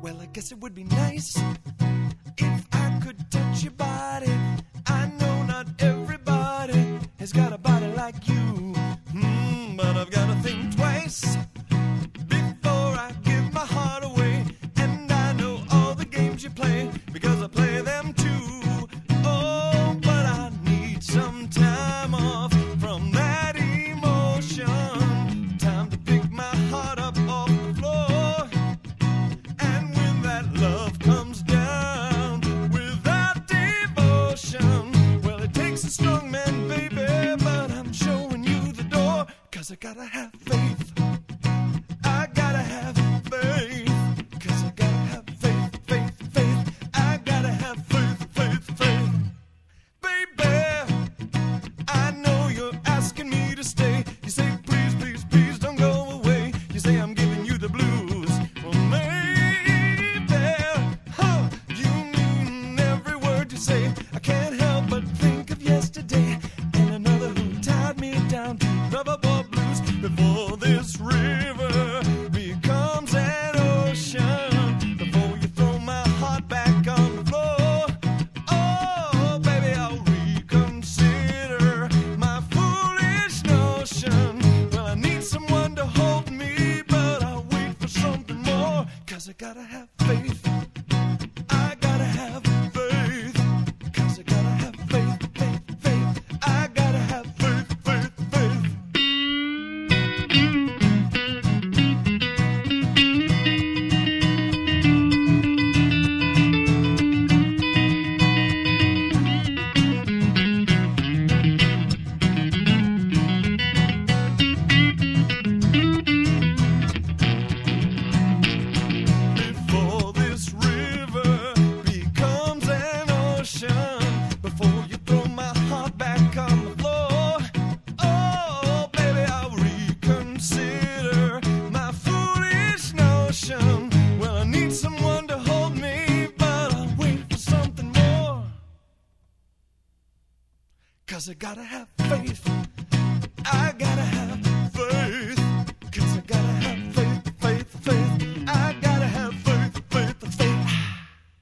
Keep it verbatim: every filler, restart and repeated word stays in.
Well, I guess it would be nice if I could touch your body. I know not everybody has got a body like you, mm, but I've got to think twice before I give my heart away. And I know all the games you play because I play them too. Oh, but I need some time off from that emotion. Time to pick my heart up off the floor. And when that love comes down without devotion, well, it takes a strong man, baby, but I'm showing you the door. Cause I gotta have faith. I gotta have faith. Cause I gotta have faith, faith, faith. I gotta have faith, faith, faith. Baby, I know you're asking me to stay. You say, please, please, please don't go away. You say I'm giving you the blues. Well, maybe, huh, you mean every word you say. I can't help but think of yesterday and another who tied me down to rubber ball blues. Before this river becomes an ocean, before you throw my heart back on the floor, oh, baby, I'll reconsider my foolish notion. Well, I need someone to hold me, but I'll wait for something more. Cause I gotta have faith. I gotta have faith. Cause I gotta have faith, faith, faith. I gotta have faith, faith, faith. Before this river becomes an ocean, before you throw my heart back on the floor, oh, baby, I'll reconsider my foolish notion. Well, I need someone to hold me, but I'll wait for something more. Cause I gotta have faith.